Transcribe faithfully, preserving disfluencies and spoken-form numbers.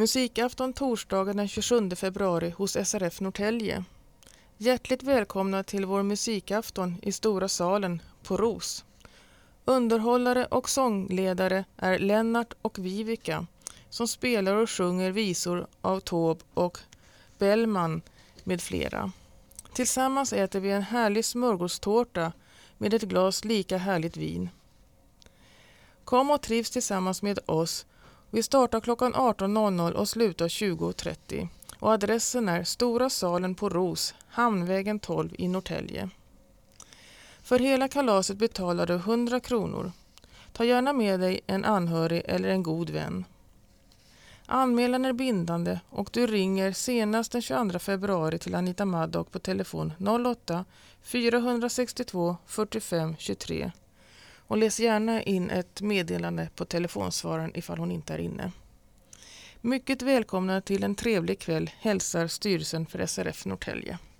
Musikafton torsdagen den tjugosjunde februari hos S R F Norrtälje. Hjärtligt välkomna till vår musikafton i Stora salen på Ros. Underhållare och sångledare är Lennart och Vivica som spelar och sjunger visor av Taube och Bellman med flera. Tillsammans äter vi en härlig smörgåstårta med ett glas lika härligt vin. Kom och trivs tillsammans med oss. Vi startar klockan arton noll noll och slutar tjugo trettio. Och adressen är Stora salen på Ros, Hamnvägen tolv i Norrtälje. För hela kalaset betalar du hundra kronor. Ta gärna med dig en anhörig eller en god vän. Anmälan är bindande och du ringer senast den tjugoandra februari till Anita Maddock på telefon noll åtta fyra sex två fyrtiofem tjugotre. Och läs gärna in ett meddelande på telefonsvararen ifall hon inte är inne. Mycket välkomna till en trevlig kväll hälsar styrelsen för S R F Norrtälje.